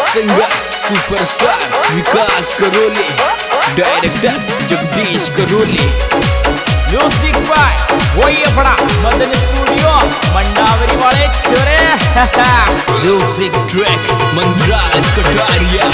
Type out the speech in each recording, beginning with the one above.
Singer superstar विकास करोली, director Jagdish करोली, music by वही अपना मदन स्टूडियो मंडावरी वाले चोरे म्यूजिक ट्रैक मनराज कटारिया।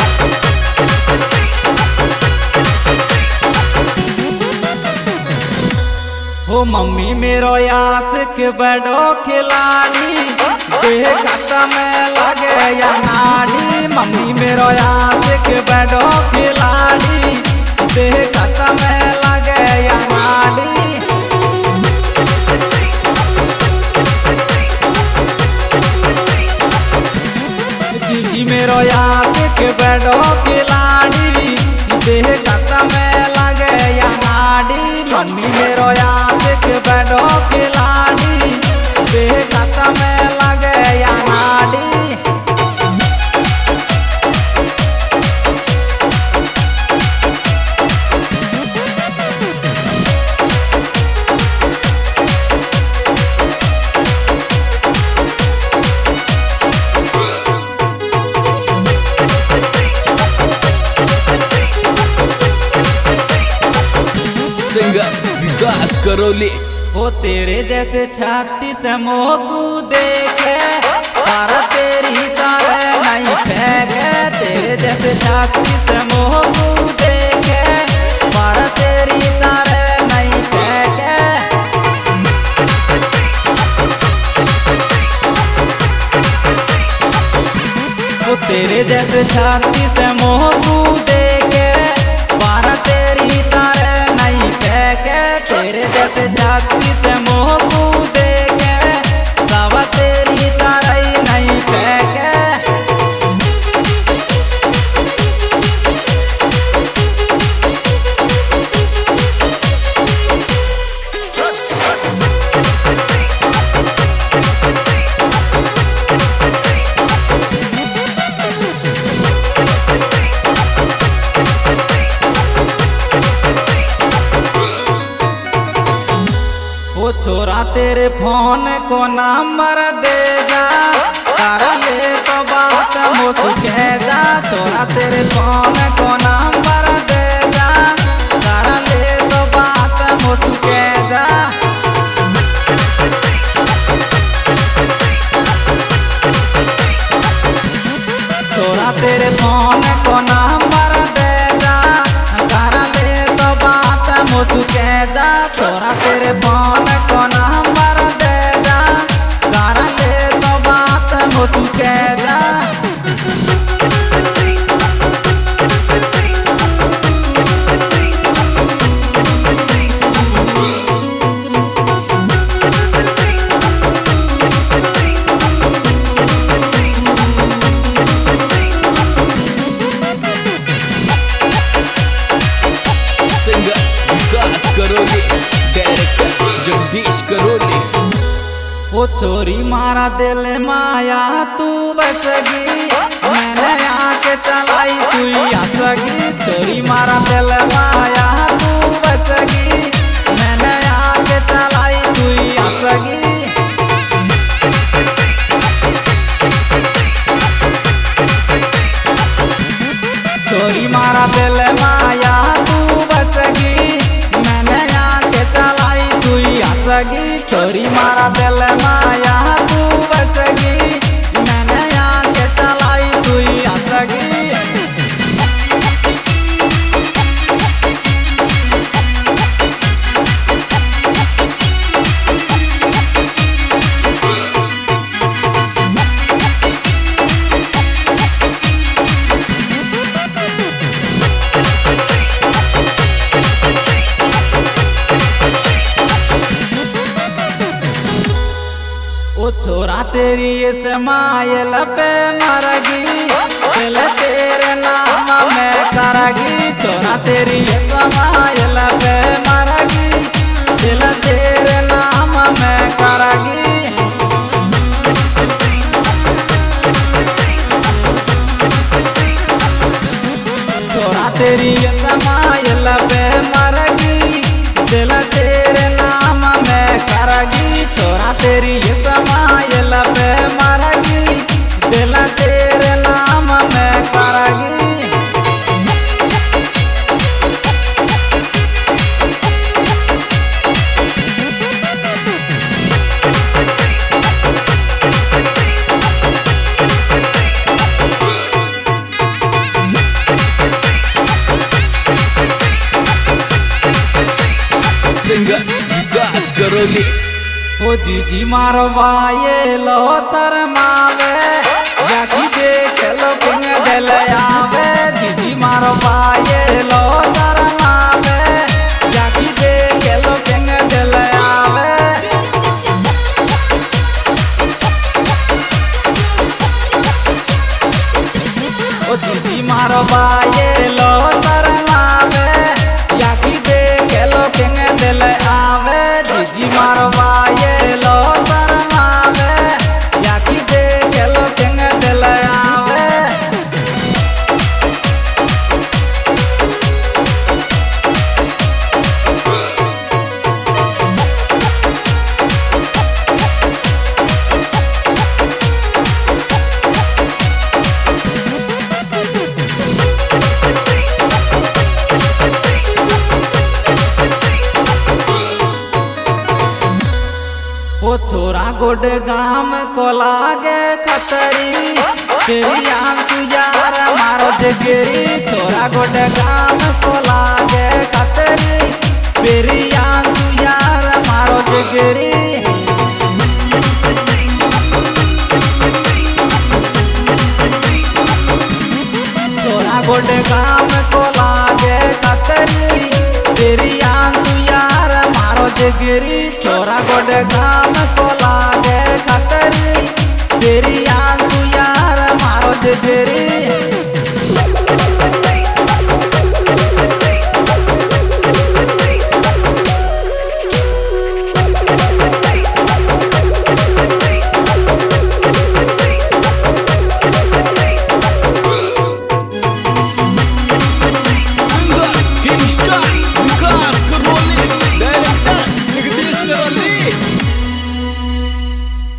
हो मम्मी मेरो यास के बड़ो खिलाड़ी देखत में लगे या नाड़ी। मम्मी मेरो यास के बड़ो खिलाड़ी देखत में लगे या नाड़ी। जीजी मेरो यास के बड़ो खिलाड़ी देखत में लगे या नाड़ी। मम्मी मेरो यास के बड़ो खिलाड़ी देखत में लगे या नाड़ी। सिंगर विकास करोली, हो तेरे जैसे छाती से मोकू देखे पर तेरी तारे नहीं फेंके। तेरे जैसे छाती से मोकू देखे पर तेरी तारे नहीं फेंके। हो तेरे जैसे छाती से मोकू देखे पर तेरी तारे नहीं फेंके। तेरे जैसे छाती से मोकू देखे सब तेरी तारे नहीं फेंके। वो छोरा तेरे फोन को नंबर दे जा कर ले तो बात मुझके जा। छोरा तेरे फोन को नंबर दे जा कर ले तो बात मुझके जा। छोरा तेरे फोन को नंबर दे जा कर ले तो बात मुझके जा। छोरा तेरे फोन को नंबर दे जा कर ले तो बात मुझके जा। सिंगर विकास करोली, डायरेक्टर जगदीश करोली। वो चोरी मारा दिल माया तू बचगी मैंने आके चलाई तू हंसगी। चोरी मारा दिल माया तू बचगी मैंने आके चलाई तू हंसगी। चोरी मारा दिल माया तू बचगी मैंने आके चलाई तू हंसगी। चोरी मारा दिल माया तू बचगी मैंने आके चलाई तू हंसगी। ओ छोरा तेरी इस मायल पे मरगी दिल तेरे नाम में करगी। छोरा तेरी इस मायल पे मरगी दिल तेरे नाम में करगी। छोरा तेरी इस मायल पे मरगी दिल तेरे नाम में करगी। छोरा तेरी इस मायल पे मरगी दिल तेरे नाम में करोली। ओ जीजी मारो बाये लो शरमावे जाकी देख लो पिंग दिल आवे। जीजी मारो बाये लो शरमावे जाकी देख लो पिंग दिल आवे। ओ जीजी मारो बाये लो शरमावे जाकी देख लो पिंग दिल आवे। जीजी मारो बाये लो शरमावे जाकी देख लो पिंग दिल आवे। ओ छोरा गोड गाम को लागे खतरी तेरी आंसू यार मारो जगरी। छोरा गोड गाम को लागे खतरी तेरी आंसू यार मारो जगरी। छोरा गोड गाम को लागे खतरी तेरी आंसू यार मारो जगरी। छोरा गोड गाम को लागे खतरी तेरी आंसू यार मारो जगरी।